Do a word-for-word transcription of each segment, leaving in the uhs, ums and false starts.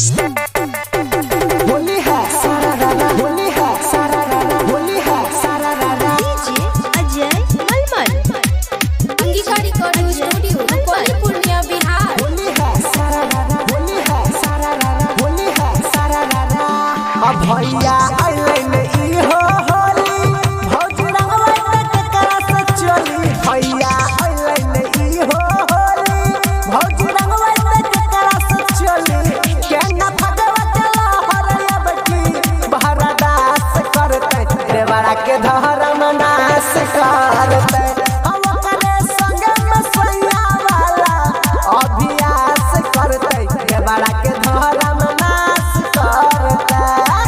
होली है सारा रारा, होली है सारा रारा, होली है सारा रारा। DJ Ajay Malmal, Angikari recording studio, Purnia, Bihar. Holi है सारा रारा, होली है सारा रारा, होली है सारा रारा। अब भैया आइले में ई हो होली, भौजी रंगवा के करा से चली। भैया आइले में ई हो होली, भौजी रंगवा के करा से चली। केना फगवा चला हरया बटी, बहरा दास करते देवरा के धर्म नाश करते। हम करे संग में सैया वाला अभ्यास करते देवरा के धर्म नाश करते।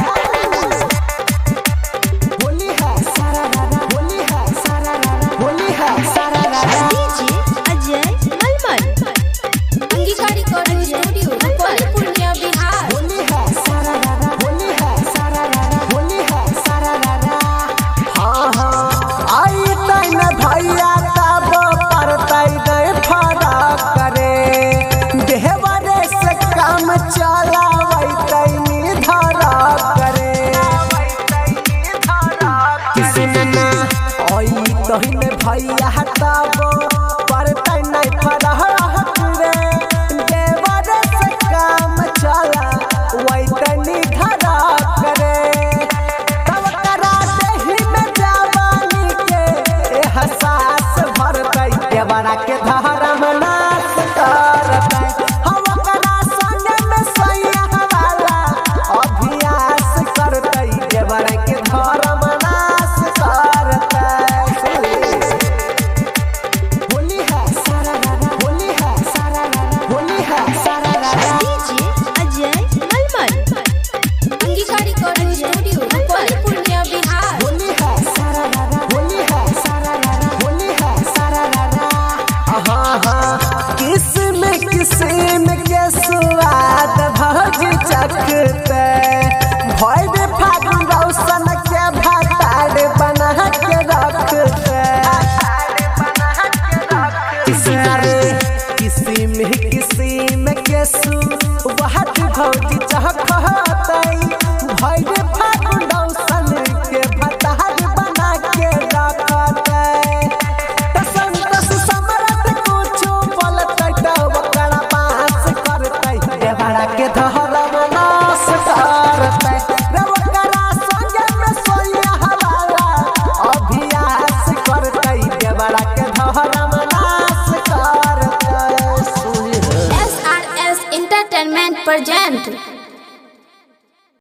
होली है सारा रारा, होली है सारा रारा, होली है सारा रारा। DJ Ajay Malmal, Angikari recording studio, Purnia, Bihar. Holi है सारा रारा, होली है सारा रारा, होली है सारा रारा। हाँ हाँ आई तैन भैया तब परतै नहीं फरक करे। देहवरे से काम चलावै तैनी धरक करे। किसी ना आई तहिन भैया तब परतै नहीं फरक रे। देहवरे से काम चलावै तैनी धरक करे। तब करा देहि में जवानी के एहसास भरतै देवरा के धर्म नाश करतै। हम करा संग में सैया वाला अभ्यास करतै देवरा के धर्म नाश करतै। होली है सारा रारा, होली है सारा रारा, होली है सारा रारा। DJ Ajay Malmal, Angikari recording studio, Purnia, Bihar. Holi है सारा रारा, होली है सारा रारा, होली है सारा रारा। हाँ हाँ किस्म किस्म के स्वाद भौजी चखते। भैर फागुन रौशन के भतार बना के रखते। किस्म रे किस्म किस्म के स्वाद भौजी चखते। भैर फागुन रौशन के भतार बना के रखते। संतोष समरत कुछो बोलतै त ओकरा पास करतै देवरा के धर्म नाश करतै। रे ओकरा संग में सोया वाला अभ्यास करतै देवरा के धर्म नाश करतै। S R S entertainment present